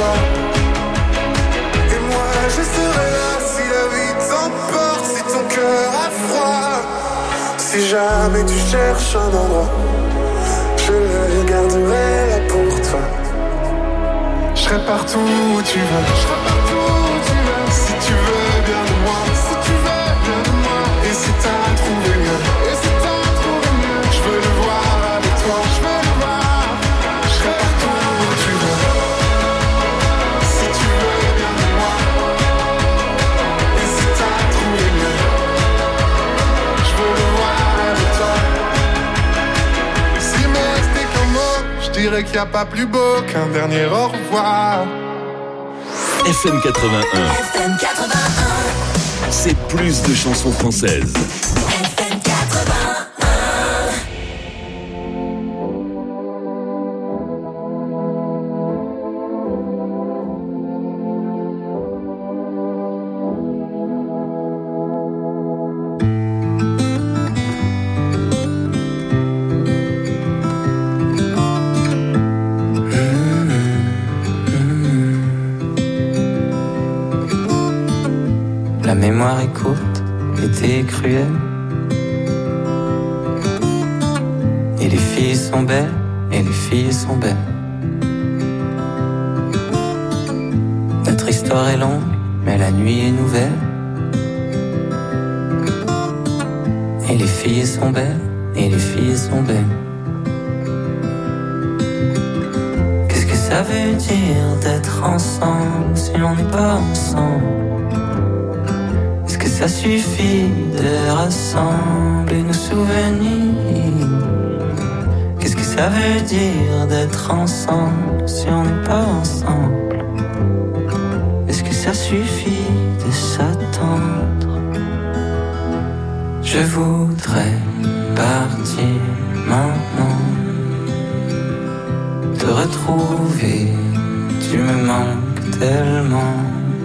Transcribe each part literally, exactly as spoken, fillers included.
toi. Et moi je serai là si la vie t'emporte, si ton cœur a froid. Si jamais tu cherches un endroit, je le garderai là pour toi. Je serai partout où tu veux, je serai partout où tu veux. Si tu veux bien de moi, si tu veux bien de moi. Et si t'as trouvé mieux, et si t'as trouvé mieux, je veux le voir avec toi, je veux le voir. Je serai partout où tu veux. Si tu veux bien de moi, et si t'as trouvé mieux, je veux le voir avec toi. Et s'il me restait qu'un mot, je dirais qu'il n'y a pas plus beau qu'un dernier au revoir. F M quatre-vingt-un. F M quatre-vingt-un. C'est plus de chansons françaises. F M quatre-vingt-un. La mémoire est courte, l'été est cruel. Et les filles sont belles, et les filles sont belles. Notre histoire est longue, mais la nuit est nouvelle. Et les filles sont belles, et les filles sont belles. Qu'est-ce que ça veut dire d'être ensemble si on n'est pas ensemble? Ça suffit de rassembler nos souvenirs. Qu'est-ce que ça veut dire d'être ensemble si on n'est pas ensemble? Est-ce que ça suffit de s'attendre? Je voudrais partir maintenant, te retrouver, tu me manques tellement.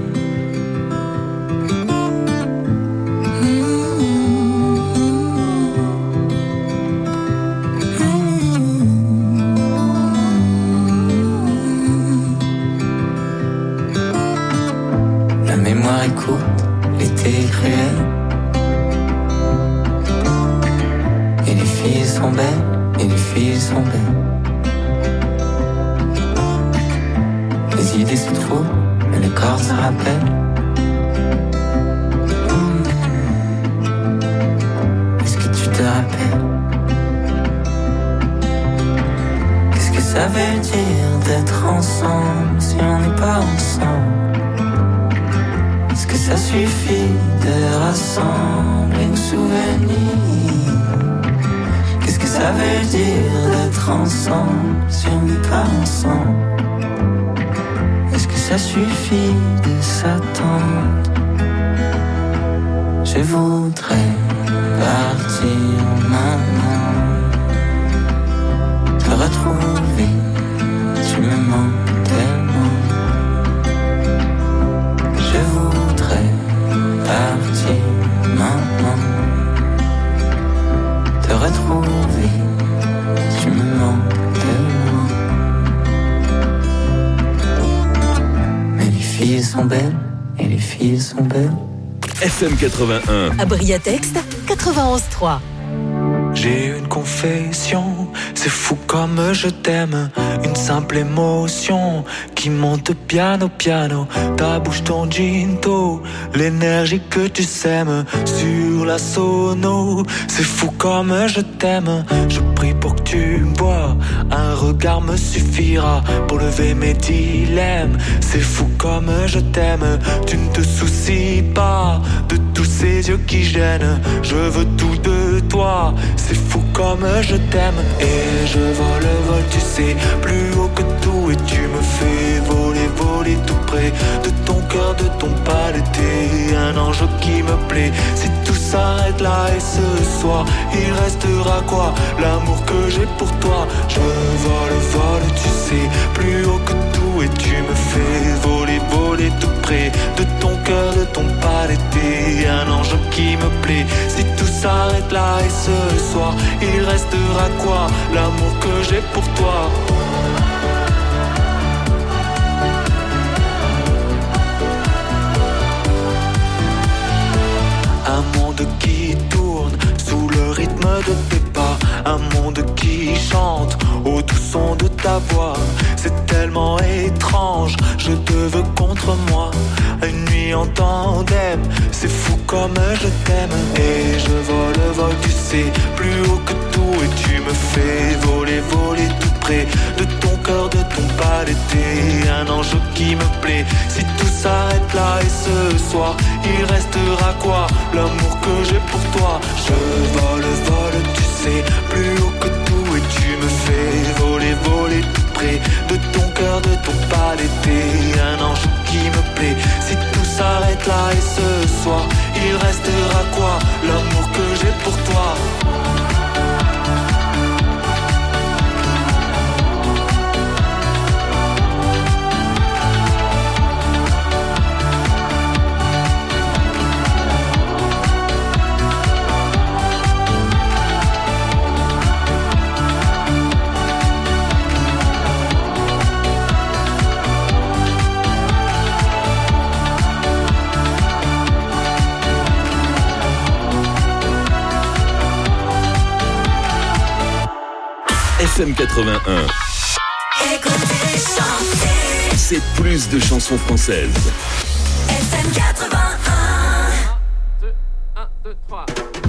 L'été est cruel. Et les filles sont belles, et les filles sont belles. Les idées se trouvent, mais le corps se rappelle. Est-ce que tu te rappelles? Qu'est-ce que ça veut dire d'être ensemble si on n'est pas ensemble? Est-ce que ça suffit de rassembler nos souvenirs? Qu'est-ce que ça veut dire d'être ensemble si on n'est pas ensemble? Est-ce que ça suffit de s'attendre? Je voudrais partir maintenant, te retrouver, tu me manques tellement. Je voudrais partir maintenant, te retrouver, tu me manques tellement. Mais les filles sont belles, et les filles sont belles. F M quatre-vingt-un. À Briatext, quatre-vingt-onze trois. J'ai une confession, c'est fou comme je t'aime. Une simple émotion qui monte piano piano. Ta bouche, ton ginto, l'énergie que tu sèmes sur la sono. C'est fou comme je t'aime. Je prie pour que tu bois, un regard me suffira pour lever mes dilemmes. C'est fou comme je t'aime. Tu ne te soucies pas de tous ces yeux qui gênent. Je veux tout de toi. C'est fou comme je t'aime. Et je vole, vole, tu sais, plus haut que tout. Et tu me fais voler, voler tout près de ton cœur, de ton palais. T'es un ange qui me plaît. Si tout s'arrête là et ce soir, il restera quoi? L'amour que j'ai pour toi. Je vole, vole, tu sais, plus haut que tout. Et tu me fais voler, voler tout près de ton cœur, de ton palais. T'es un ange qui me plaît. Si tout s'arrête là et ce soir, il restera quoi? L'amour que j'ai pour toi. ta voix. C'est tellement étrange, je te veux contre moi. Une nuit en tandem, c'est fou comme je t'aime. Et je vole, vole, tu sais, plus haut que tout. Et tu me fais voler, voler tout près de ton cœur, de ton palais. T'es un ange qui me plaît. Si tout s'arrête là et ce soir, il restera quoi? L'amour que j'ai pour toi. Je vole, vole, tu sais, plus haut que tout. Et tu me fais voler, voler tout près de ton cœur, de ton palais. T'es un ange qui me plaît. Si tout s'arrête là et ce soir, il restera quoi? L'amour que j'ai pour toi. F M quatre-vingt-un. Écoutez, chantez. C'est plus de chansons françaises. F M quatre-vingt-un. un, deux, trois.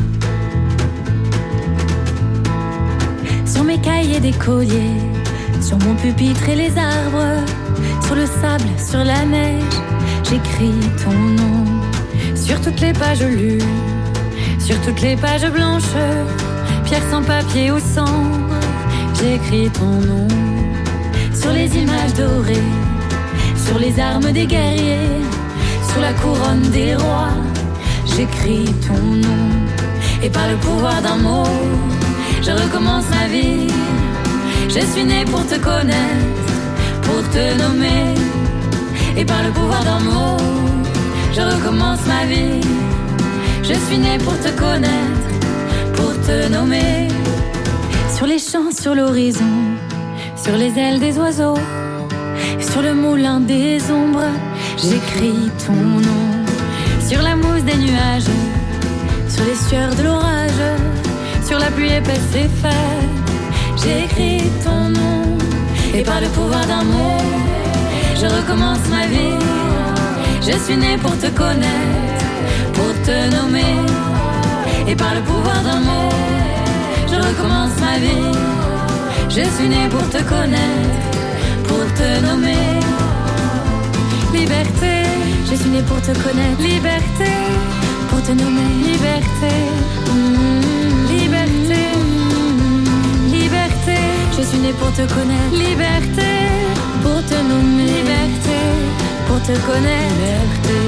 Sur mes cahiers d'écolier, sur mon pupitre et les arbres, sur le sable, sur la neige, j'écris ton nom. Sur toutes les pages lues, sur toutes les pages blanches, pierre sans papier ou cendre, j'écris ton nom. Sur les images dorées, sur les armes des guerriers, sur la couronne des rois, j'écris ton nom. Et par le pouvoir d'un mot, je recommence ma vie. Je suis né pour te connaître, pour te nommer. Et par le pouvoir d'un mot, je recommence ma vie. Je suis né pour te connaître, pour te nommer. Sur les champs, sur l'horizon, sur les ailes des oiseaux, sur le moulin des ombres, j'écris ton nom. Sur la mousse des nuages, sur les sueurs de l'orage, sur la pluie épaisse et faite, j'écris ton nom. Et par le pouvoir d'un mot, je recommence ma vie. Je suis né pour te connaître, pour te nommer. Et par le pouvoir d'un mot, je recommence ma vie. Je suis né pour te connaître, pour te nommer. Liberté, je suis né pour te connaître. Liberté, pour te nommer. Liberté, mmh, liberté, mmh, liberté. Je suis né pour te connaître. Liberté, pour te nommer. Liberté, pour te connaître. Liberté.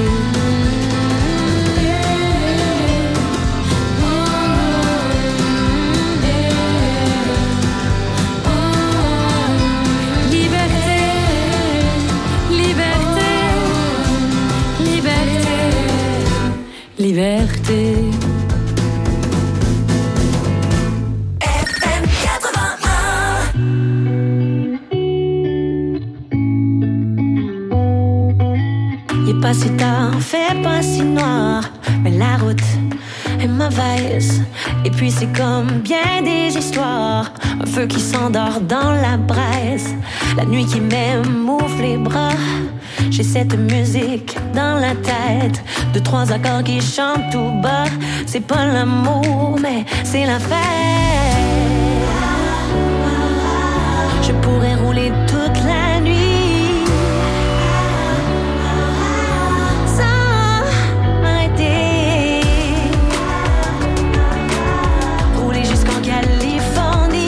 Liberté. F M quatre-vingt-un. Il est pas si tard, fait pas si noir, mais la route est mauvaise. Et puis c'est comme bien des histoires, un feu qui s'endort dans la braise, la nuit qui m'émouffe les bras. J'ai cette musique dans la tête, de trois accords qui chantent tout bas. C'est pas l'amour, mais c'est la fête. Je pourrais rouler toute la nuit sans m'arrêter, rouler jusqu'en Californie.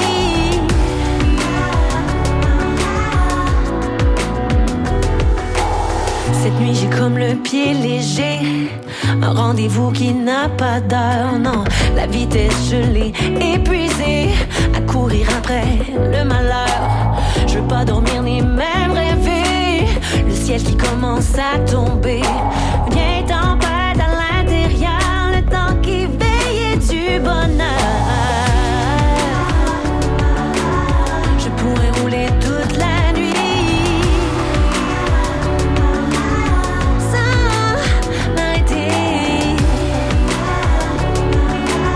Cette nuit j'ai comme le pied léger, un rendez-vous qui n'a pas d'heure, non. La vitesse je l'ai épuisée, à courir après le malheur. Je veux pas dormir ni même rêver, le ciel qui commence à tomber. Viens tempête à l'intérieur, le temps qui veille du bonheur. Je pourrais rouler toute la nuit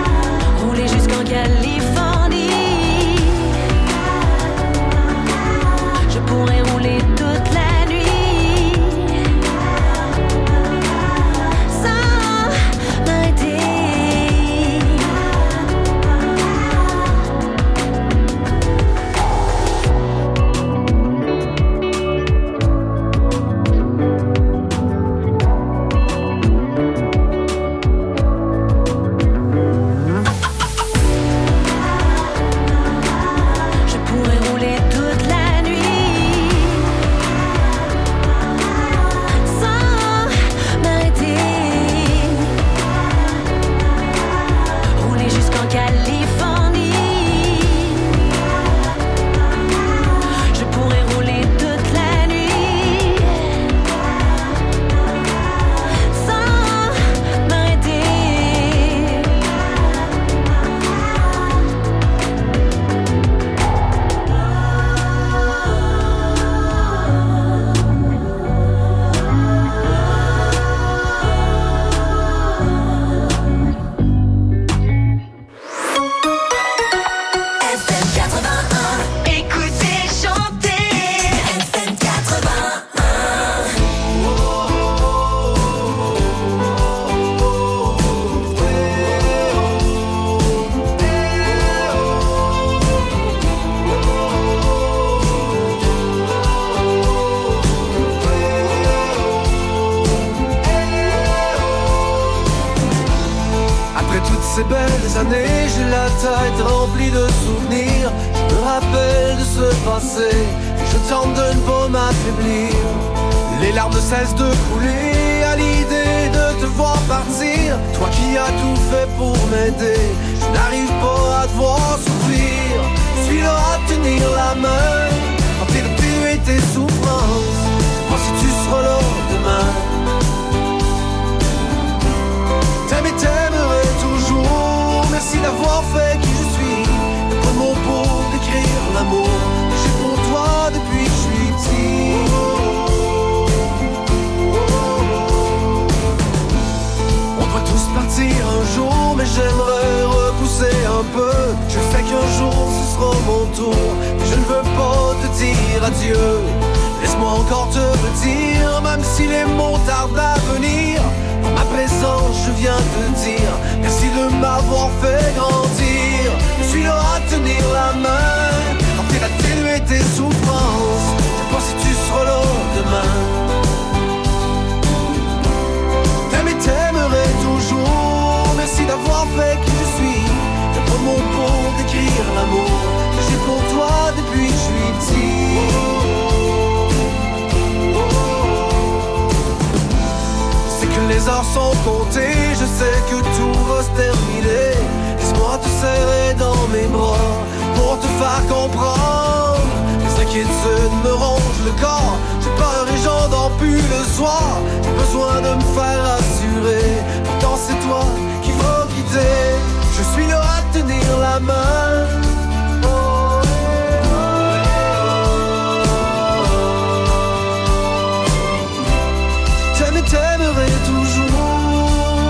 Californie. années, j'ai la tête remplie de souvenirs. Je me rappelle de ce passé, et je tente de ne pas m'affaiblir. Les larmes ne cessent de couler à l'idée de te voir partir. Toi qui as tout fait pour m'aider, je n'arrive pas à te voir souffrir. Je suis là à tenir la main quand t'es et tes souffrances. Moi si tu seras là demain. T'aimes et t'aimerai toujours. Merci d'avoir fait qui je suis. Y'a pas de mots pour décrire l'amour que j'ai pour toi depuis que je suis petit. On doit tous partir un jour, mais j'aimerais repousser un peu. Je sais qu'un jour ce sera mon tour, mais je ne veux pas te dire adieu. Laisse-moi encore te le dire, même si les mots tardent à venir. Dans ma présence, je viens te dire merci de m'avoir fait grandir. Je suis là à tenir la main quand t'es atténué tes souffrances. Je sais pas si tu seras là demain. T'aimes et t'aimerai toujours. Merci d'avoir fait qui je suis. Y'a pas de mots pour décrire l'amour que j'ai pour toi depuis que je suis petit. Les heures sont comptées, je sais que tout va se terminer. Laisse-moi te serrer dans mes bras pour te faire comprendre. Les inquiétudes me rongent le corps, j'ai peur et j'en dors plus le soir. J'ai besoin de me faire rassurer, pourtant c'est toi qui vas guider. Je suis là à tenir la main. T'aimerai toujours.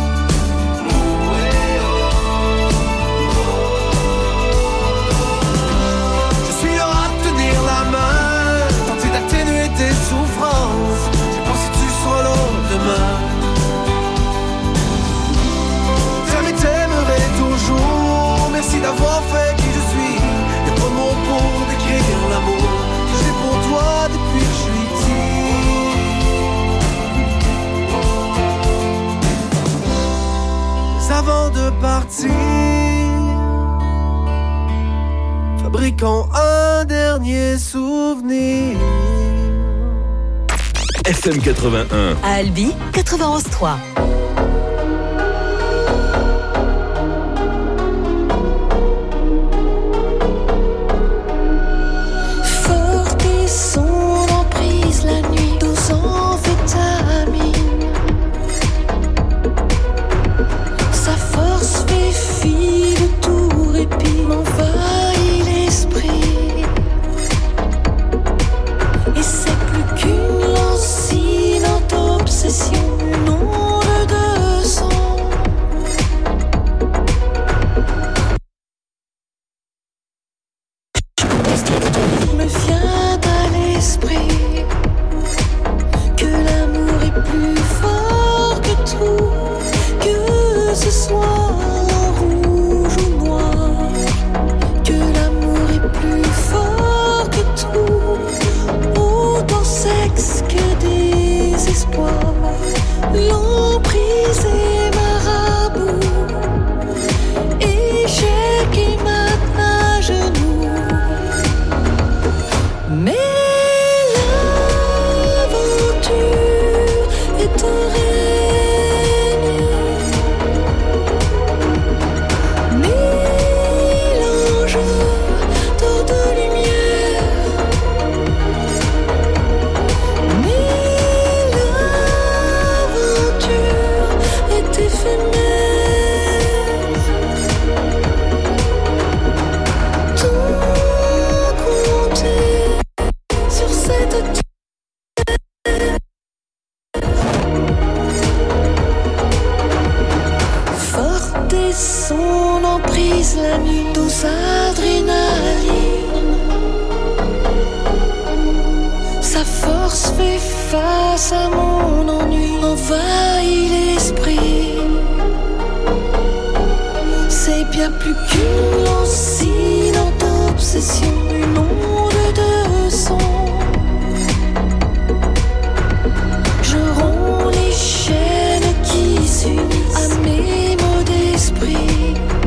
Je suis là à tenir la main, tenter d'atténuer tes souffrances. Je sais pas si tu seras là demain. T'aimes et t'aimerai toujours. Merci d'avoir fait qui je suis. Y'a pas de mots pour décrire l'amour que j'ai pour toi depuis que je suis petit. Avant de partir, fabriquons un dernier souvenir. F M quatre-vingt-un. À Albi, quatre-vingt-onze trois. Forte est son emprise la nuit, dos en vitamine. Sa force fait fi de tout répit, m'envahit l'esprit. Et c'est plus qu'une lancinante obsession, une onde de sang. Me vient à l'esprit que l'amour est plus fort que tout. Que ce soit rouge ou noir, que l'amour est plus fort que tout, autant sexe que désespoir. L'emprise est marabout, échec et maintenant à genoux. Mais l'aventure est un rêve. Son emprise la nuit, dose adrénaline. Sa force fait face à mon ennui, envahit l'esprit. C'est bien plus qu'une lancinante obsession, une onde de son. Je romps les chaînes qui s'unissent à mes mots d'esprit.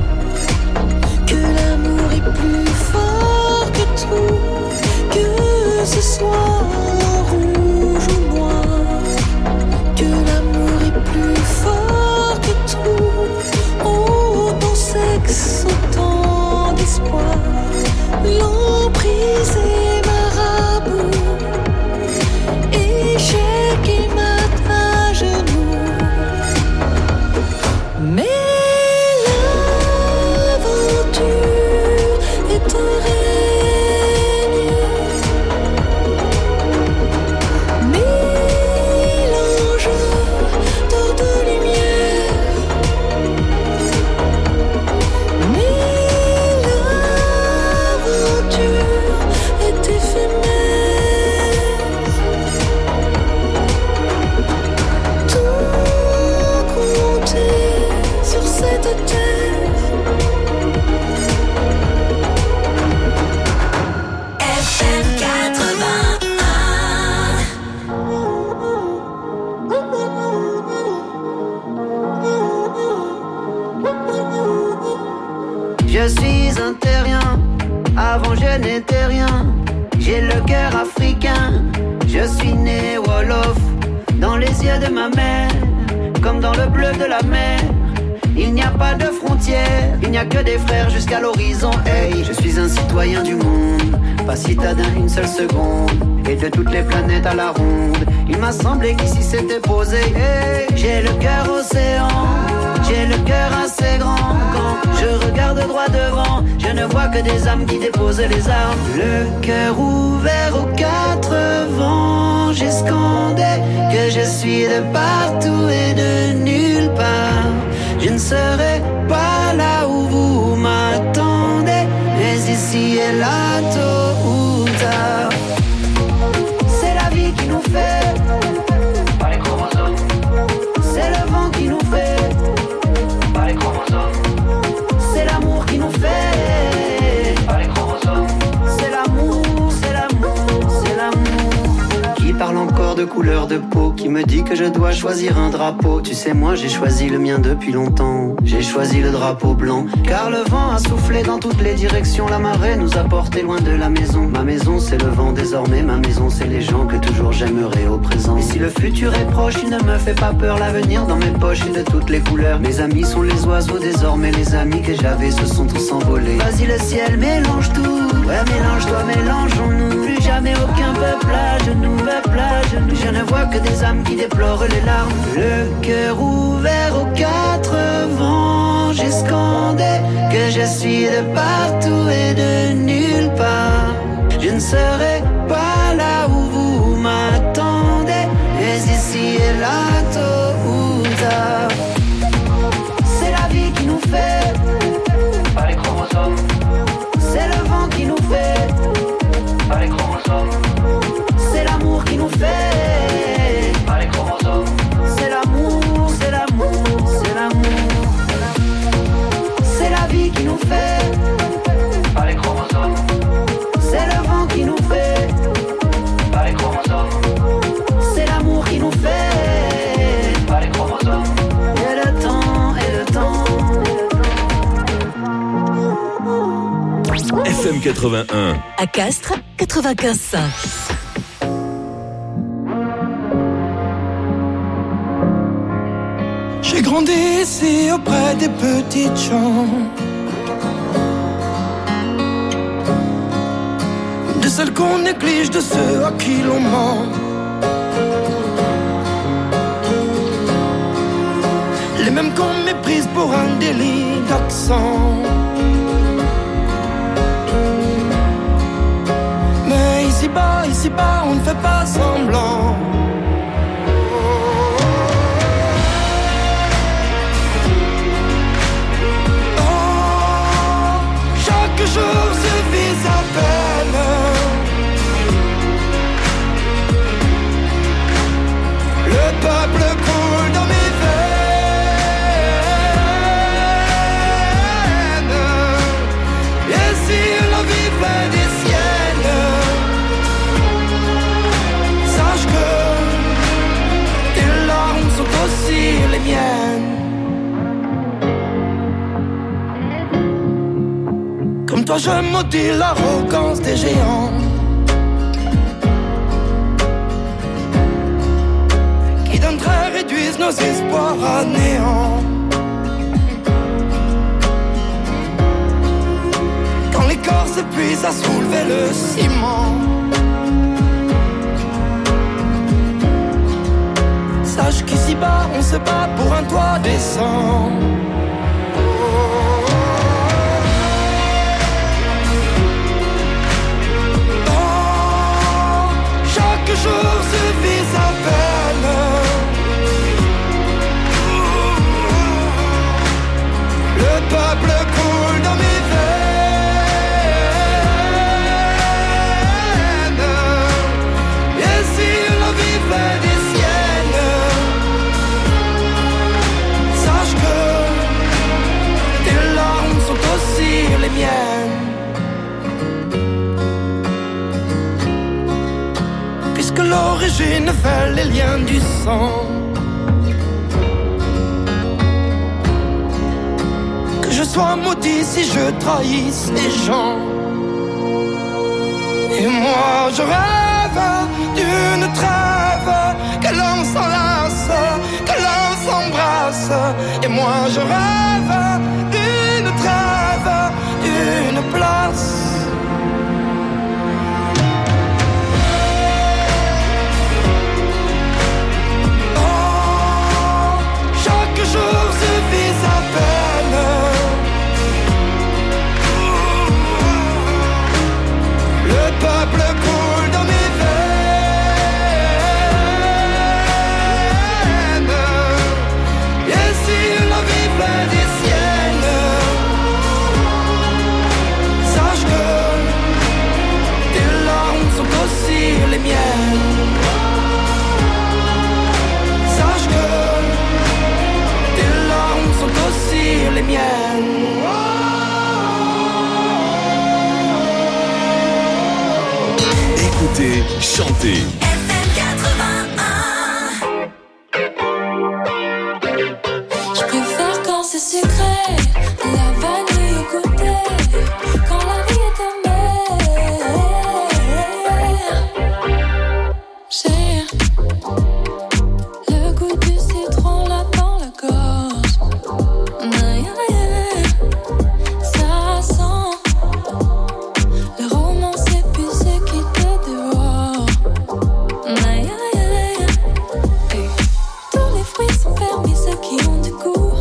noir, rouge ou noir, que l'amour est plus fort que tout. Autant sexe, autant d'espoir, l'emprise est marabout, échec et mat à genoux. Mais l'aventure est un règne, mélange d'or de lumière. Mais l'aventure est éphémère. Tout compter sur cette terre. F M quatre-vingt-un. Je suis un terrien, avant je n'étais rien. J'ai le cœur africain, je suis né Wolof. Dans les yeux de ma mère, comme dans le bleu de la mer, il n'y a pas de frontières, il n'y a que des frères jusqu'à l'horizon. Hey, je suis un citoyen du monde, pas citadin une seule seconde, et de toutes les planètes à la ronde. Il m'a semblé qu'ici c'était posé. Hey, j'ai le cœur océan, j'ai le cœur assez grand. Quand je regarde droit devant, je ne vois que des âmes qui déposent les armes. Le cœur ouvert aux quatre vents, j'ai scandé que je suis de partout et de nulle part. Je ne serai pas là où vous m'attendez, mais ici et là, tôt ou tard. C'est la vie qui nous fait, pas les chromosomes. C'est le vent qui nous fait, pas les chromosomes. C'est l'amour qui nous fait, pas les chromosomes. C'est l'amour, c'est l'amour, c'est l'amour. Qui parle encore de couleur de peau, qui me dit que je dois choisir un drapeau. Tu sais, moi j'ai choisi le mien depuis longtemps. J'ai choisi le drapeau blanc, car le vent a soufflé dans toutes les directions. La marée nous a portés loin de la maison. Ma maison c'est le vent désormais, ma maison c'est les gens que toujours j'aimerais au présent. Et si le futur est proche, il ne me fait pas peur. L'avenir dans mes poches est de toutes les couleurs. Mes amis sont les oiseaux désormais, les amis que j'avais se sont tous envolés. Vas-y le ciel, mélange tout, ouais mélange-toi, mélangeons-nous. Plus jamais aucun peuple à genoux, peuple à genoux. Je ne vois que des âmes qui déplorent les larmes. Le cœur ouvert aux quatre vents, j'ai scandé que je suis de partout et de nulle part. Je ne serai pas là où vous m'attendez, mais ici et là, tôt ou tard. C'est la vie qui nous fait, pas les chromosomes. C'est le vent qui nous fait, pas les chromosomes. C'est l'amour qui nous fait, pas les chromosomes. C'est l'amour, c'est l'amour, c'est l'amour. C'est la vie qui nous fait, pas les chromosomes. C'est le vent qui nous fait, pas les chromosomes. C'est l'amour qui nous fait, pas les chromosomes. Et le temps, et le temps. F M quatre-vingt-un. À Castres, quatre-vingt-quinze virgule cinq. J'ai grandi ici auprès des petites gens, de celles qu'on néglige, de ceux à qui l'on ment. Les mêmes qu'on méprise pour un délit d'accent. Mais ici-bas, ici-bas, on ne fait pas semblant. Chaque jour suffit à peine. Le peuple coule dans mes veines. Et si la vie fait des siennes, sache que tes larmes sont aussi les miennes. Comme toi je maudis l'arrogance des géants. nos espoirs à néant. Quand les corps s'épuisent à soulever le ciment, sache qu'ici-bas on se bat pour un toit décent. Chaque jour suffit à peine. Le peuple coule dans mes veines. Et si la vie fait des siennes, sache que tes larmes sont aussi les miennes. Puisque l'origine fait les liens du sang, que je sois maudit si je trahisse les gens. Et moi je rêve d'une trêve, que l'on s'enlace, que l'on s'embrasse. Et moi je rêve d'une trêve, d'une place. Chaque jour suffit à peine. Le peuple coule dans mes veines. Et si la vie fait des siennes, sache que tes larmes sont aussi les miennes. Sache que tes larmes sont aussi les miennes. Écoutez, chantez. F M quatre-vingt-un. Je préfère quand c'est sucré, la vanille au goûter, quand la vie est amère. J'ai le goût du citron là dans la gorge. Aïe, aïe, aïe. Ça sent le romance épicé qui te dévore. Aïe, aïe, aïe. Hey. Tous les fruits sont permis, ceux qui ont du goût.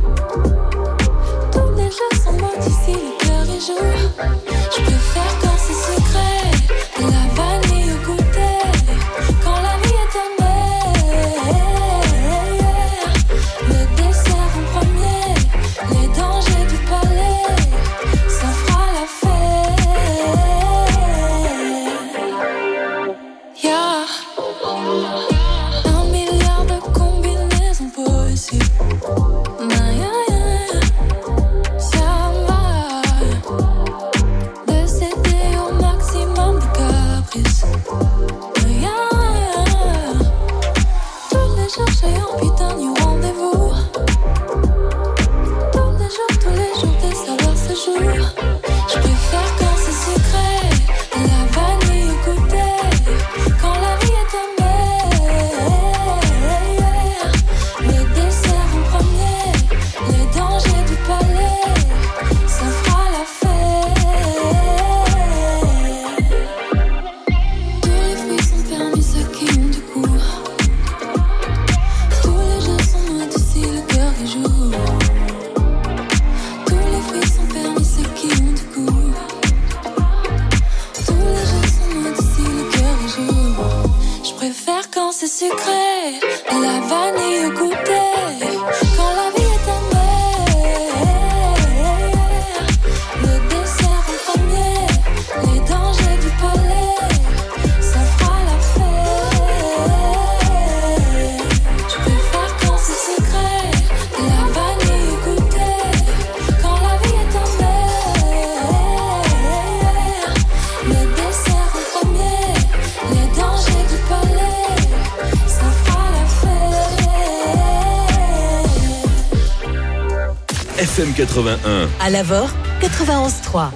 Tous les jeux sont maudits si le cœur y joue. Je préfère quand c'est sucré, la vanille au goûter, quand la vie est amère. Le dessert en premier, les dangers du palais, ça fera la fête. Y'a un milliard de combinaisons possibles. Aïe, aïe, aïe. Ça va de céder au maximum de caprices. Aïe, aïe. Tous les jours j'ai un putain du rendez-vous. Tous les jours, tous les jours de savoir ce jour. Je préfère quand c'est sucré, la vanille au goûter, quand la vie est amère. Le dessert en premier, les dangers du palais, ça fera la fête. Tous les fruits sont permis, ceux qui ont du goût. Tous les jeux sont maudits si le cœur y joue. Tous les fruits sont permis, ceux qui ont du goût. Tous les jeux sont maudits si le cœur y joue. Je préfère quand c'est sucré, la vanille au goûter, quand la vie est amère. Le dessert en premier, les dangers du palais, ça fera la fête. Je préfère quand c'est sucré, la vanille au goûter, quand la vie est amère. Le dessert en premier, les dangers du palais, ça fera la fête. F M quatre-vingt-un. À Lavore, quatre-vingt-onze trois.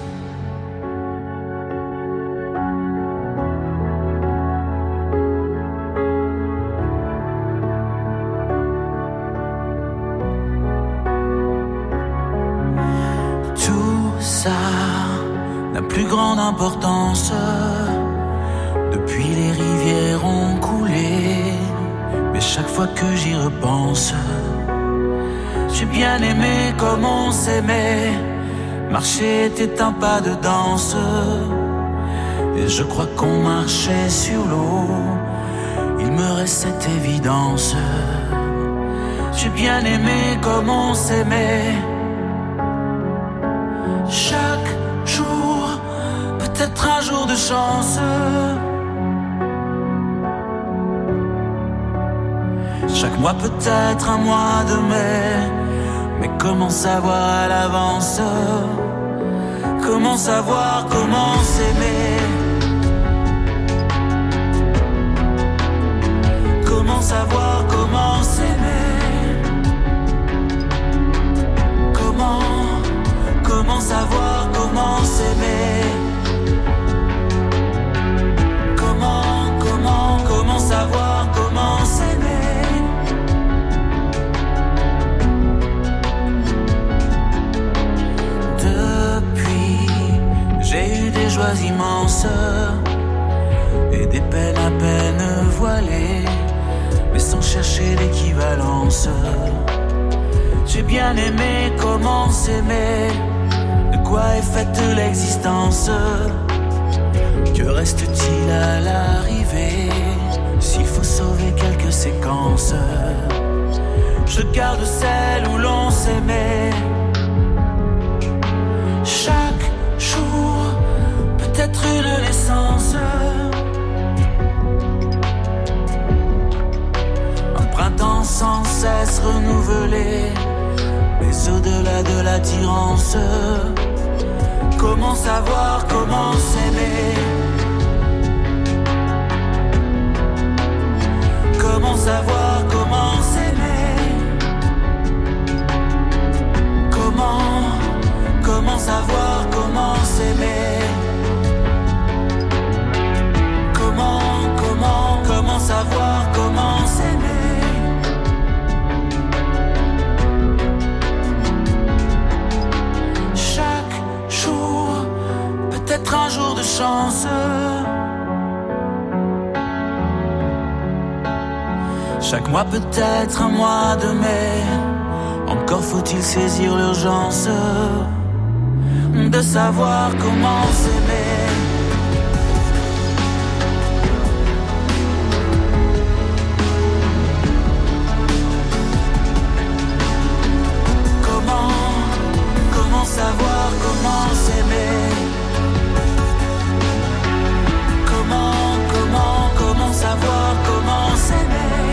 plus grande importance. Depuis les rivières ont coulé, mais chaque fois que j'y repense, j'ai bien aimé comme on s'aimait. Marcher était un pas de danse, et je crois qu'on marchait sur l'eau. Il me reste cette évidence. J'ai bien aimé comme on s'aimait. Chaque jour, peut-être un jour de chance. Chaque mois peut-être un mois de mai. Mais comment savoir à l'avance? Comment savoir comment s'aimer? Comment savoir comment s'aimer? Comment, comment savoir comment s'aimer? Comment, comment, comment savoir comment s'aimer? Depuis, j'ai eu des joies immenses et des peines à peine voilées, mais sans chercher d'équivalence. J'ai bien aimé comment s'aimer. De quoi est faite l'existence? Que reste-t-il à l'arrivée s'il faut sauver quelques séquences? Je garde celle où l'on s'aimait. Chaque jour, peut-être une naissance. Un printemps sans cesse renouvelé, mais au-delà de l'attirance. Comment savoir comment s'aimer? Comment savoir comment s'aimer? Comment, comment savoir comment s'aimer? Comment, comment, comment savoir comment s'aimer? Chaque jour, peut-être un jour de chance. Chaque mois peut-être un mois de mai. Encore faut-il saisir l'urgence de savoir comment s'aimer. Comment, comment savoir comment s'aimer? Comment, comment, comment savoir comment s'aimer?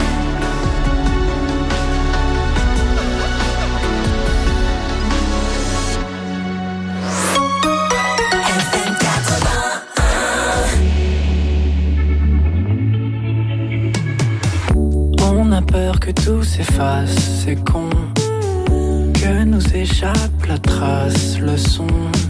Peur que tout s'efface, c'est con, que nous échappe la trace, le son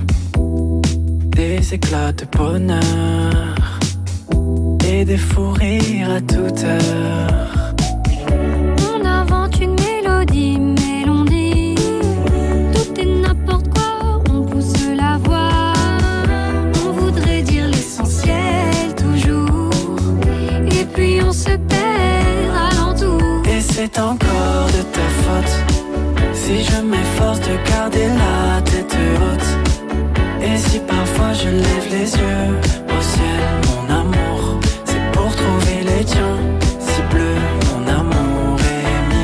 des éclats de bonheur et des fous rires à toute heure. On invente une mélodie, mais l'on dit tout est n'importe quoi, on pousse la voix. On voudrait dire l'essentiel toujours, et puis on se perd. C'est encore de ta faute si je m'efforce de garder la tête haute. Et si parfois je lève les yeux au ciel, mon amour, c'est pour trouver les tiens. Si bleu, mon amour, et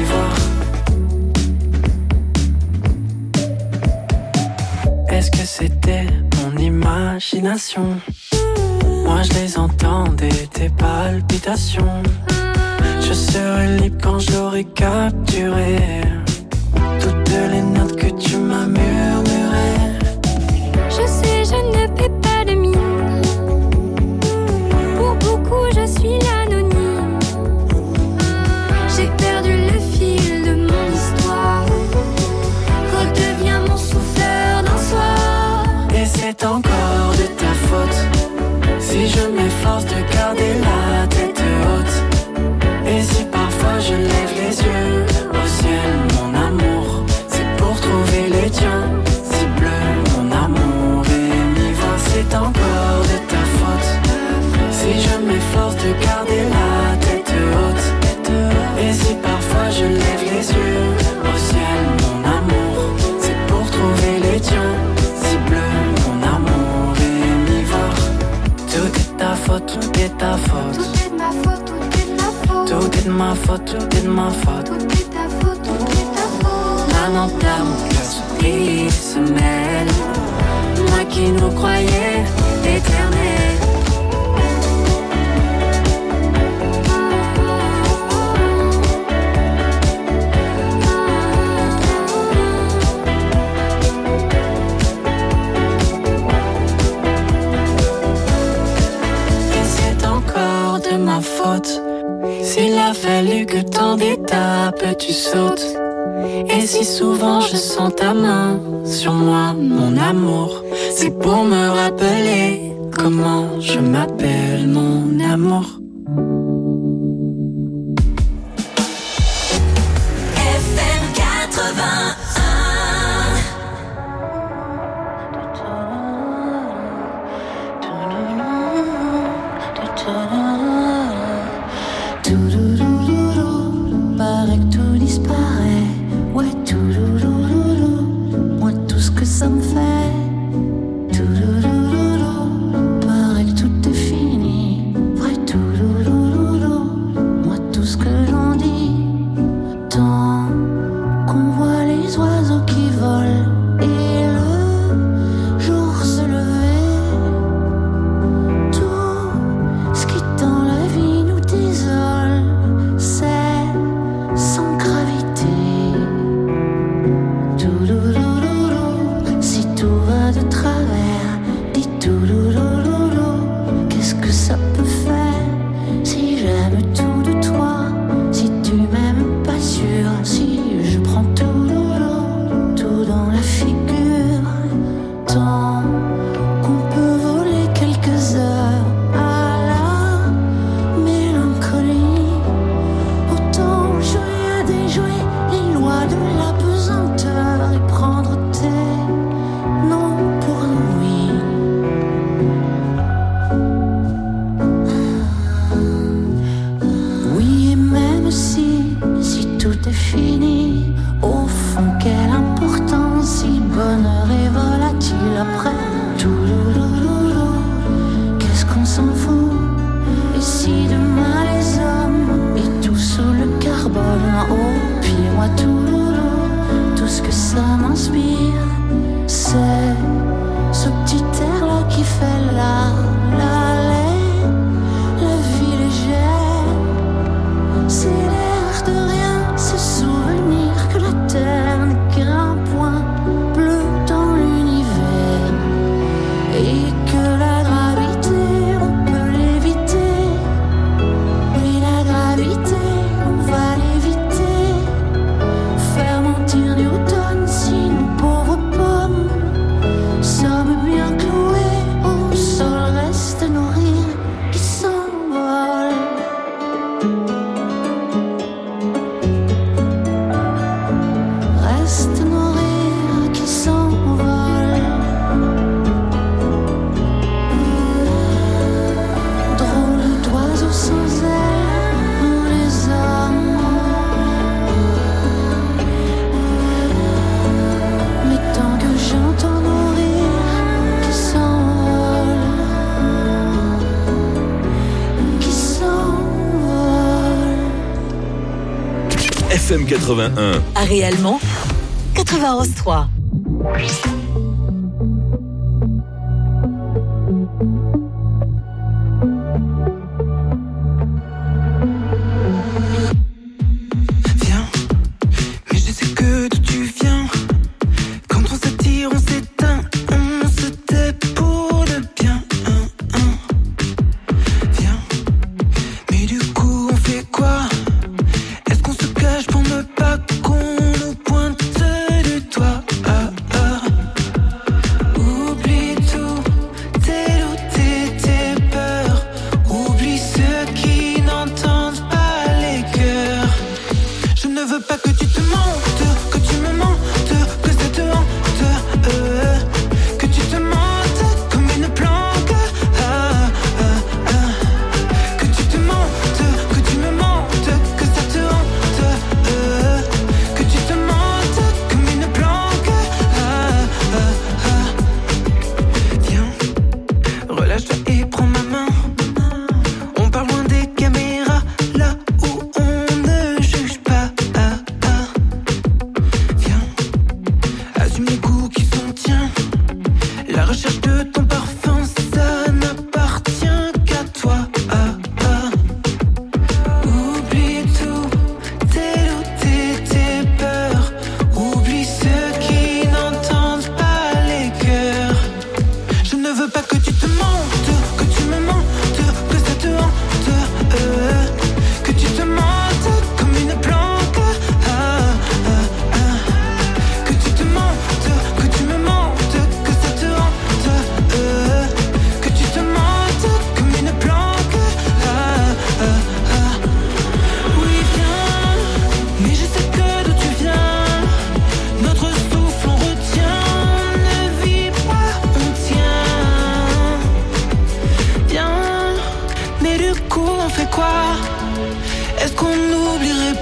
m'y voir. Est-ce que c'était mon imagination? Moi je les entendais, tes palpitations. Je serai libre quand j'aurai capturé toutes les notes que tu m'as murmurées. Je sais, je ne fais pas de mine. Pour beaucoup, je suis l'anonyme. J'ai perdu le fil de mon histoire. Redeviens mon souffleur d'un soir. Et c'est encore de ta faute si je m'efforce de garder la tête haute. Et si parfois je lève les yeux au ciel, mon amour, c'est pour trouver les tiens. ta faute. Tout est de ma faute, tout est de ma faute. Tout est de ma faute, tout est de ma faute. Tout est ta faute, tout est ta faute. Lamentaire, mon cœur se brise, se mêle. Moi qui nous croyais éternels. Ma faute. S'il a fallu que tant d'étapes tu sautes, et si souvent je sens ta main sur moi, mon amour, c'est pour me rappeler comment je m'appelle, mon amour. F M quatre-vingt-un. Paraît que tout disparaît, ouais, tout loulouloulou. Moi, tout ce que ça me fait, tout loulouloulou. Paraît que tout est fini, vrai, tout loulouloulou. Moi, tout ce que j'en dis, tant qu'on voit les oiseaux qui volent et le jour se lever, tout ce qui dans la vie nous désole, c'est sans gravité. Touloulouloulou, si tout va de travers, dis touloulouloulou, qu'est-ce que ça peut faire si j'aime tout de toi, si tu m'aimes pas sûr, si je prends tout loulou, tout dans la figure, tant qu'on peut voler quelques heures à la mélancolie, autant jouer à déjouer les lois de la pesanteur et prendre tes noms pour un oui. Oui, et même si, si tout est fini, au fond, quelle importance, si bonheur est volatile après tout loulouloulou, qu'est-ce qu'on s'en fout? Et si demain les hommes et tout sous le carbone, oh, puis moi tout loulou, tout ce que ça m'inspire, c'est ce petit air-là qui fait la, la, la, la vie légère. C'est l'air de rien, ce souvenir que la terre n'est qu'un point bleu dans l'univers, et que la gravité, on peut l'éviter. Oui, la gravité, on va l'éviter. Faire mentir Newton si nous pauvres pommes sommes bien cloués au sol, reste nos rires qui s'envolent. Reste nos rires qui s'envolent. Drôle d'oiseaux sans ailes, nous les hommes. Mais tant que j'entends nos rires qui s'envolent, qui s'envolent. F M quatre-vingt-un. À réellement quatre-vingt-onze trois. Viens, mais je sais que d'où tu viens. Quand on s'attire, on s'éteint, on se tait pour le bien. Viens, mais du coup on fait quoi? Est-ce qu'on se cache pour ne pas qu'on nous pointe du doigt? Ah, ah.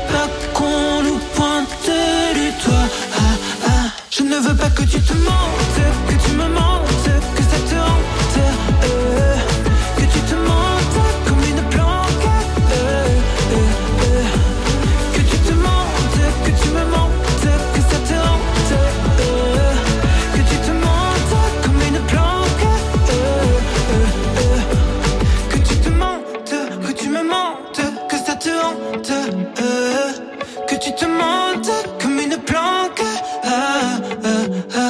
pas qu'on nous pointe du doigt. Ah, ah. Je ne veux pas que tu te mentes, que tu me mentes, que ça te hante, euh, que tu te mentes comme une planque, euh, euh, euh, que tu te mentes, que tu me mentes, que ça te hante, euh, que tu te mentes comme une planque, euh, euh, euh, que tu te mentes, que tu me mentes, que ça te hante, euh, que tu te mentes comme une planque. Ah, ah, ah.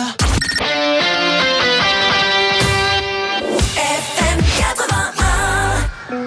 F M quatre-vingt-un.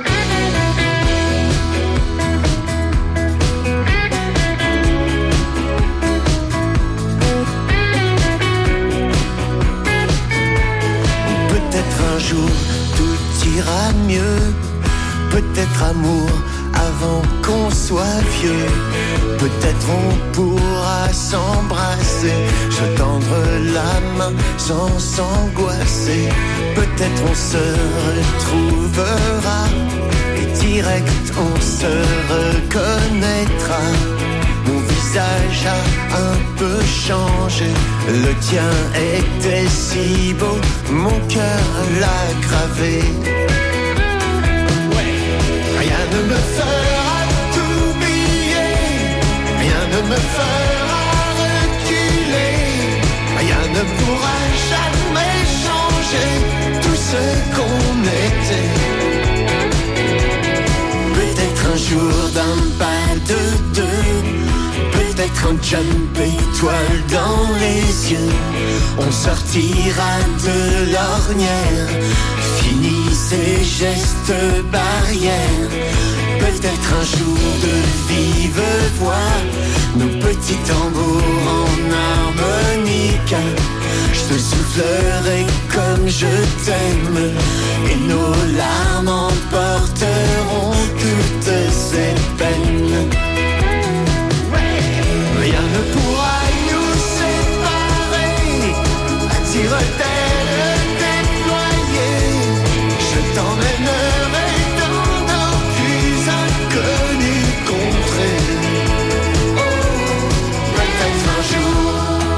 Peut-être un jour tout ira mieux. Peut-être amour avant qu'on soit vieux. Peut-être on pourra s'embrasser, se tendre la main sans s'angoisser. Peut-être on se retrouvera et direct on se reconnaîtra. Mon visage a un peu changé, le tien était si beau, mon cœur l'a gravé. Rien ne me fera t'oublier, rien ne me fera reculer, rien ne pourra jamais changer tout ce qu'on était. Peut-être un jour d'un pas de deux, peut-être un jump étoile dans les yeux. On sortira de l'ornière, fini ces gestes barrières. Peut-être un jour de vive voix, nos petits tambours en harmonica. Je te soufflerai comme je t'aime, et nos larmes emporteront toutes ces peines. Rien ne pourra nous séparer, attire-t-elle déployée. Je t'emmènerai dans nos plus inconnues contrées. Oh, peut-être un jour.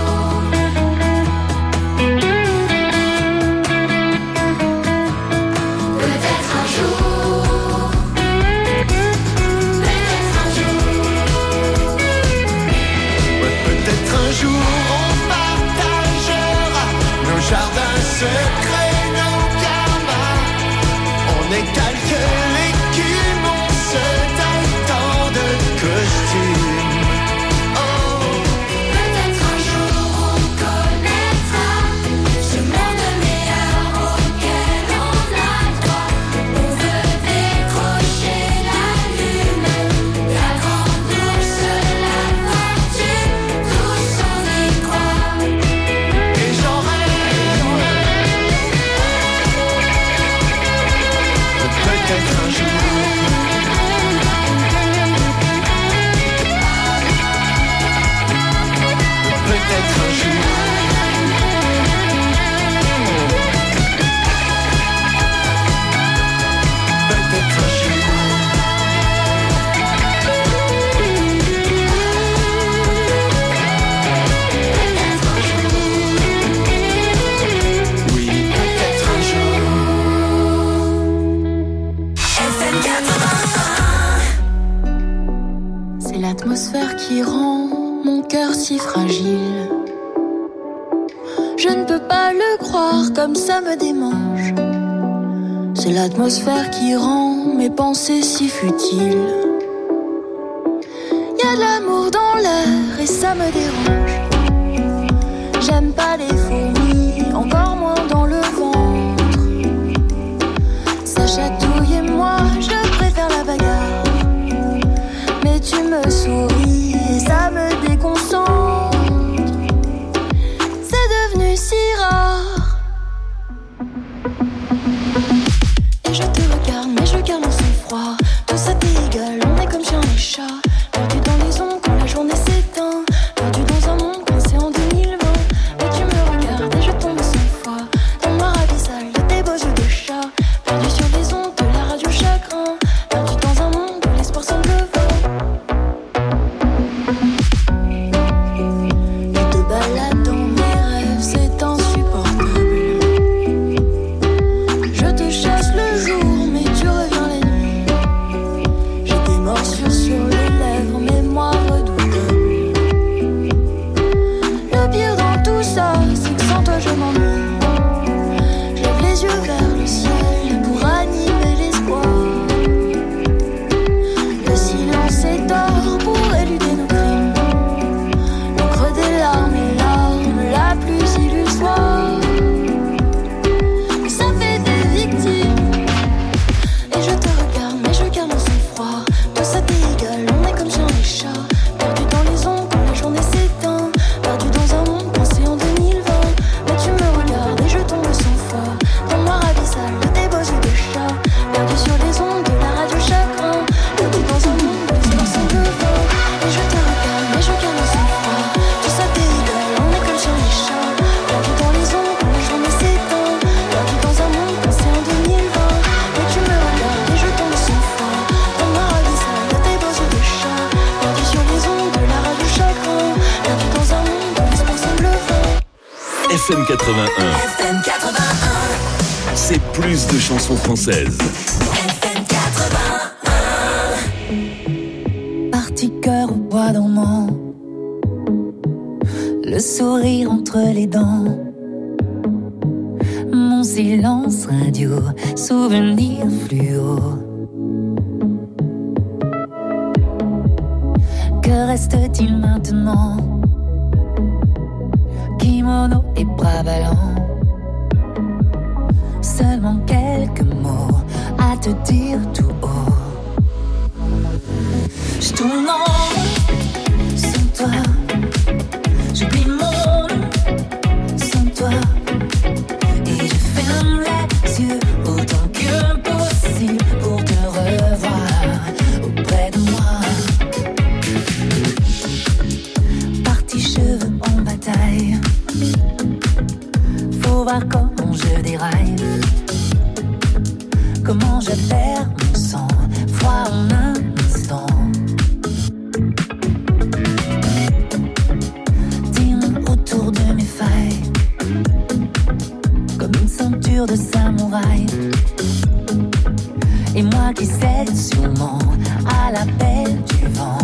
Peut-être un jour. Peut-être un jour. Ouais, peut-être un jour on partagera nos jardins secrets, nos karmas. On égale que l'écume, on se taille tant de costumes. Oh, Peut-être un jour on connaîtra ce monde meilleur auquel on a droit. On veut décrocher la lune, la grande bourse, la fortune, tous on y croit. et j'en rêve. Peut-être un jour. Peut-être un jour. Peut-être un jour. Oui, peut-être un jour. F M quatre-vingt-un. C'est l'atmosphère qui rend mon cœur si fragile. Je ne peux pas le croire, comme ça me démange. C'est l'atmosphère qui rend mes pensées si futiles. Y a de l'amour dans l'air et ça me dérange. J'aime pas les fourmis, encore moins dans le ventre. Ça chatouille et moi, je préfère la bagarre. Mais tu me souris et ça me déconcentre. C'est devenu si rare. Et je te regarde, mais je garde mon sang-froid. Tout ça t'est égal, on est comme chien et chat. Perdu dans les ondes quand la journée s'éteint. Perdu dans un monde coincé en deux mille vingt. Mais tu me regardes. les chats. Perdu dans les ondes quand la journée s'éteint. Perdu dans un monde pensé en deux mille vingt. Mais tu me regardes et je tombe sans foi dans le noir abyssal de tes bosses de chat. Perdu sur les ondes de la radio chagrin. Perdu dans un monde où l'espoir semble vain. Et je te regarde mais je garde sans foi. Tout ça t'est égal, on est comme sur les chats. Perdu dans les ondes quand la journée s'éteint. Perdu dans un monde pensé en deux mille vingt. Mais tu me regardes et je tombe sans foi dans le noir abyssal de tes bosses de chat. Perdu sur les ondes de la radio chagrin. Perdu dans un monde où l'espoir semble vain. F M quatre-vingt-un, F M quatre-vingt-un, c'est plus de chansons françaises. F M quatre-vingt-un. Parti cœur au bois dormant, le sourire entre les dents, mon silence radio, souvenir fluo. Que reste-t-il maintenant? Kimono et bras ballants, seulement quelques mots à te dire tout haut. Je tourne en rond sans toi, j'oublie mon nom sans toi, et je ferme les yeux autant que possible pour te revoir auprès de moi. Parti cheveux en bataille, faut voir comment je déraille, comment je perds mon sang froid en un instant. Dis-moi autour de mes failles, comme une ceinture de samouraï, et moi qui cède sûrement à l'appel du vent.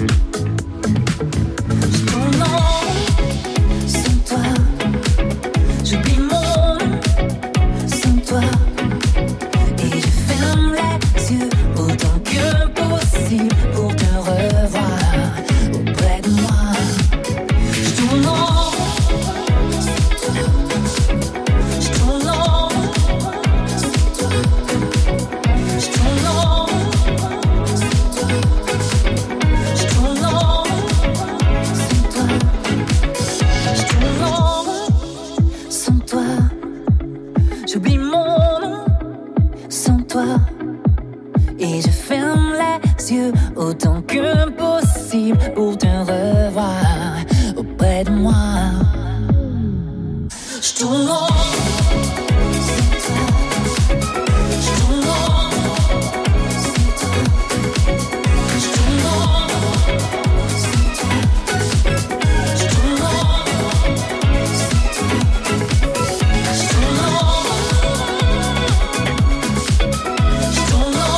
Je tourne en rond sans toi, j'oublie mon nom sans toi, et je ferme les yeux autant que possible pour te revoir auprès de moi. Je tourne en rond sans toi, je tourne en rond sans toi, je tourne en rond sans toi, je tourne en rond sans toi, je tourne en rond sans toi, j'oublie mon nom sans toi, et je ferme les yeux autant que possible pour te revoir auprès de moi. Je tourne en rond sans toi, je tourne en rond sans toi, je tourne en rond sans toi, je tourne en rond sans toi, je tourne en rond, je tourne en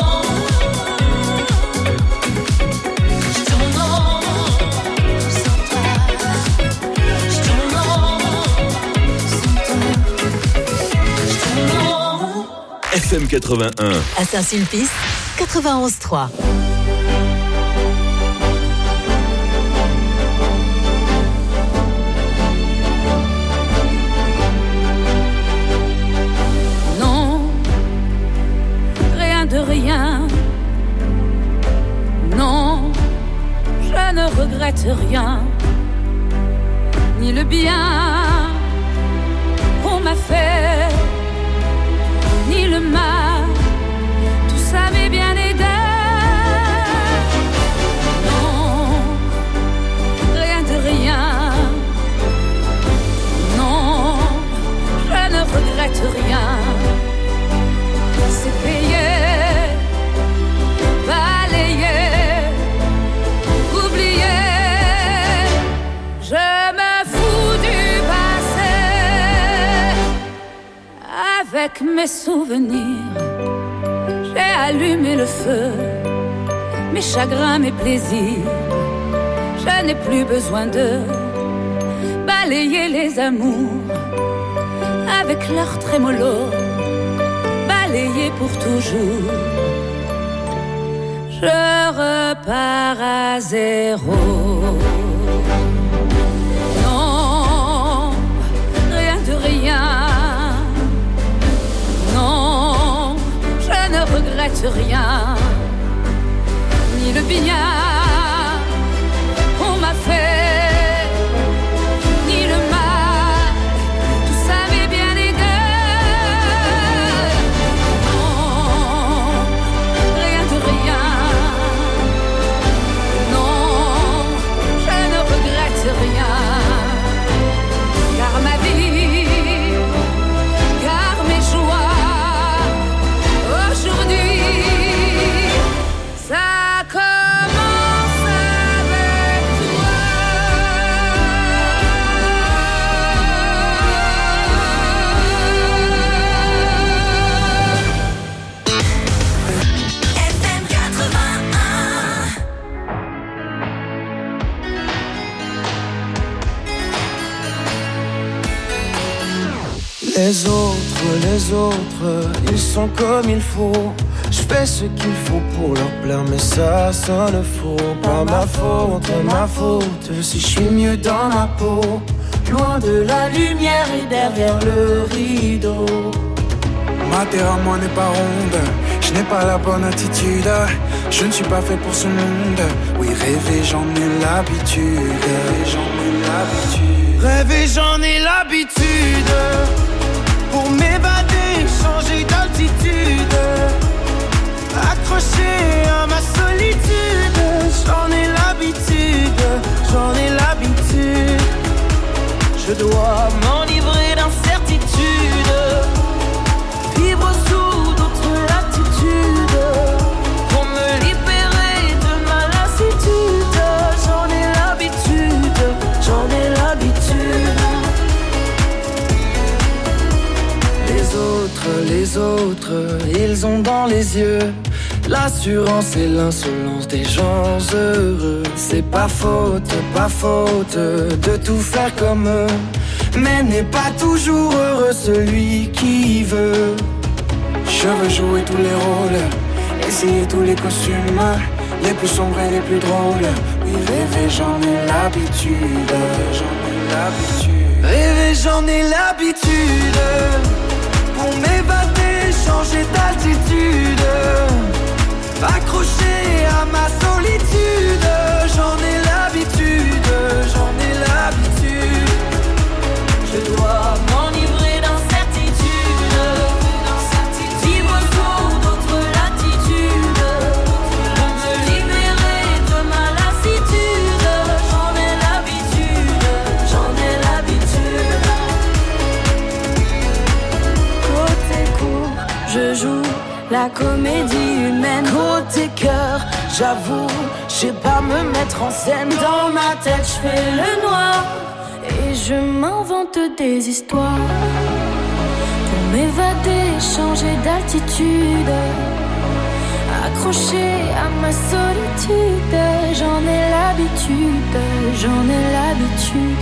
F M quatre-vingt-un. À Saint-Sulpice, quatre-vingt-onze trois. Non, rien de rien. Non, je ne regrette rien. Ni le bien qu'on m'a fait, ni le mal, tout ça m'est bien aidé. Non, rien de rien. Non, je ne regrette rien. C'est payé, balayé, oublié. Je me fous du passé. Avec mes souvenirs, j'ai allumé le feu. Mes chagrins, mes plaisirs, je n'ai plus besoin de balayer les amours avec leur trémolo, balayer pour toujours. Je repars à zéro. Non, rien de rien. Non, je ne regrette rien. Ni le bien Les autres, les autres, ils sont comme il faut. Je fais ce qu'il faut pour leur plaire, mais ça sonne faux. Pas ma faute, ma faute, si je suis mieux dans ma peau, loin de la lumière et derrière le rideau. Ma terre à moi n'est pas ronde, je n'ai pas la bonne attitude. Je ne suis pas fait pour ce monde. Oui, rêver j'en ai l'habitude. Rêver j'en ai l'habitude. Rêver j'en ai l'habitude. Pour m'évader, changer d'altitude, accroché à ma solitude. J'en ai l'habitude, j'en ai l'habitude. Je dois m'enivrer d'incertitude, vivre sous d'autres latitudes, pour me libérer de ma lassitude. J'en ai l'habitude, j'en ai l'habitude. Les autres, les autres, ils ont dans les yeux l'assurance et l'insolence des gens heureux. C'est pas faute, pas faute de tout faire comme eux, mais n'est pas toujours heureux celui qui veut. Je veux jouer tous les rôles, essayer tous les costumes, les plus sombres et les plus drôles. Oui, rêver j'en ai l'habitude, j'en ai l'habitude. Rêver j'en ai l'habitude. Pour m'évader, changer d'altitude, accroché à ma solitude. J'en ai l'habitude, j'en ai l'habitude. Je dois m'enivrer d'incertitude, vivre sous d'autres latitudes, pour me libérer de ma lassitude. J'en ai l'habitude, j'en ai l'habitude. Côté court, je joue la comédie humaine. Côté cœur, j'avoue, je sais pas me mettre en scène. Dans ma tête, je fais le noir et je m'invente des histoires pour m'évader, changer d'altitude, accroché à ma solitude. J'en ai l'habitude, j'en ai l'habitude.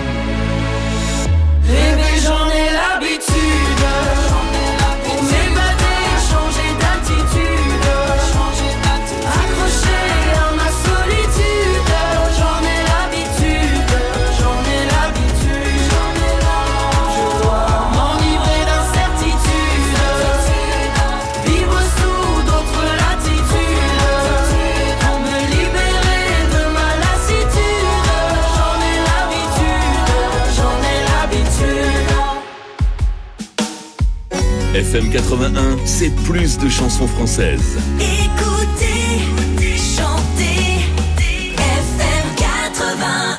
Rêver, j'en ai l'habitude. Pour m'évader, changer d'altitude, accroché à ma solitude. J'en ai l'habitude, j'en ai l'habitude. Je dois m'enivrer d'incertitude, vivre sous d'autres latitudes, pour me libérer de ma lassitude. J'en ai l'habitude, j'en ai l'habitude. F M quatre-vingt-un, c'est plus de chansons françaises. Écoutez, chantez, F M quatre-vingt-un.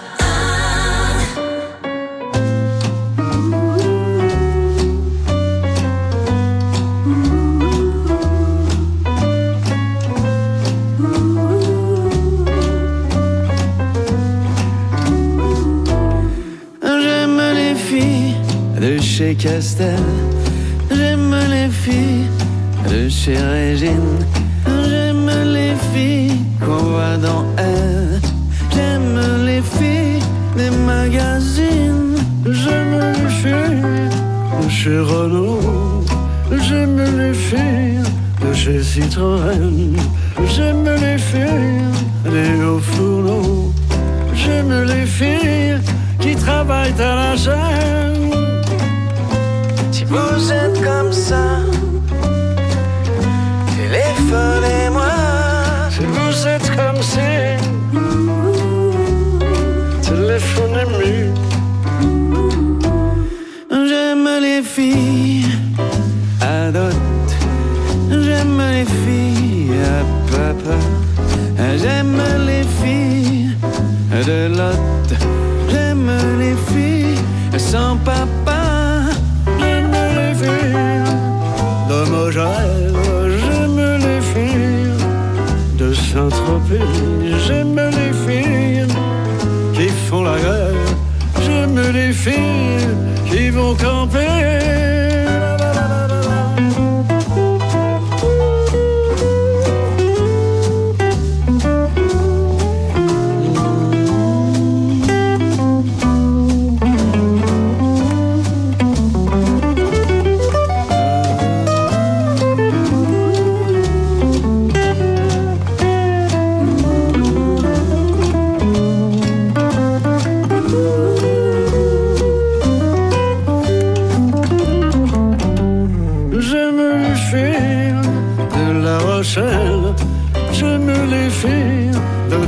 J'aime les filles de chez Castel, j'aime les filles de chez Régine, j'aime les filles qu'on voit dans Elle, j'aime les filles des magazines, j'aime les filles de chez Renault, j'aime les filles de chez Citroën, j'aime les filles des hauts fourneaux, j'aime les filles qui travaillent à la chaîne. Si vous êtes comme ça, téléphonez-moi. Si vous êtes comme ça, téléphonez-moi. J'aime les filles à dot, j'aime les filles à papa, j'aime les filles de lot, j'aime les filles sans papa. De Mogel, j'aime les filles de Saint-Tropez, j'aime les filles qui font la grève, j'aime les filles qui vont camper.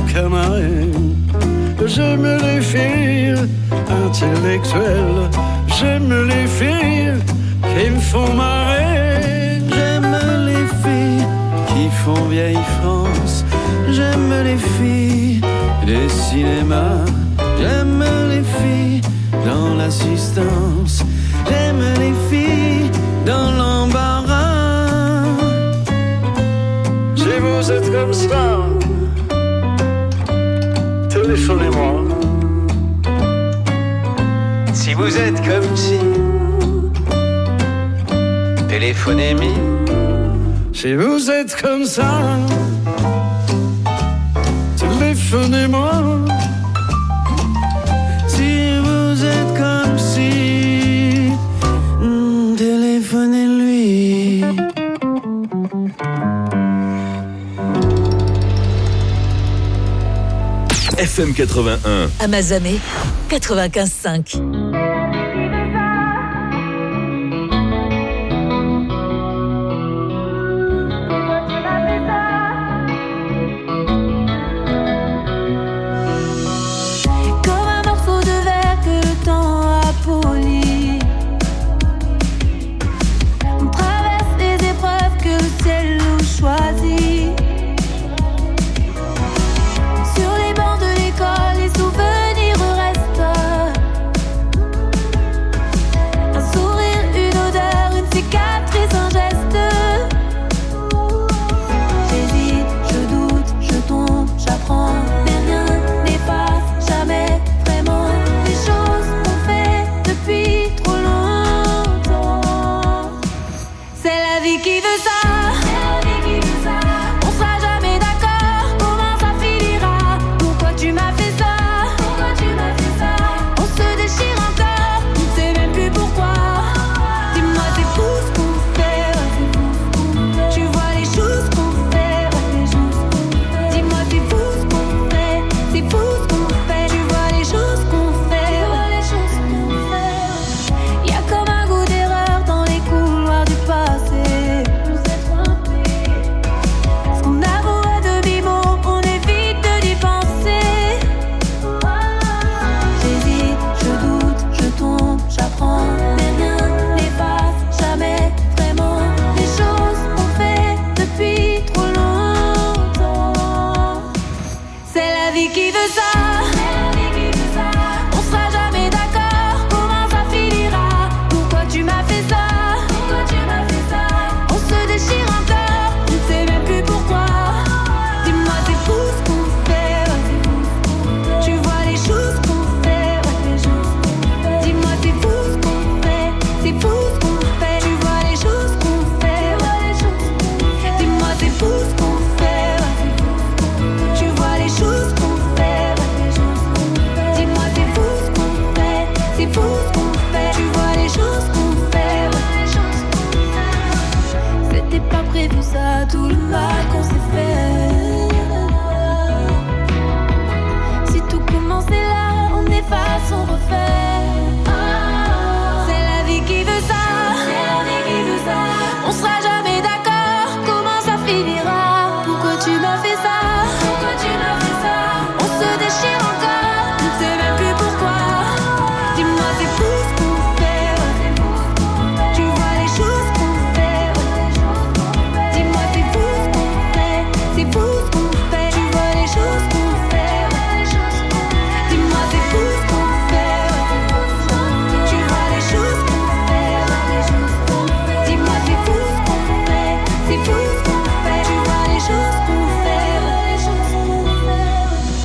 canards. J'aime les filles intellectuelles, j'aime les filles qui me font marrer. J'aime les filles qui font vieille France, j'aime les filles des cinémas, j'aime les filles dans l'assistance, j'aime les filles dans l'embarras. Si vous êtes comme ça, téléphonez-moi. Si vous êtes comme si, téléphonez-moi. Si vous êtes comme ça, téléphonez-moi. Si vous êtes comme si, mm, téléphonez-lui. F M quatre-vingt-un. Amazamé quatre-vingt-quinze cinq. Qui veut ça?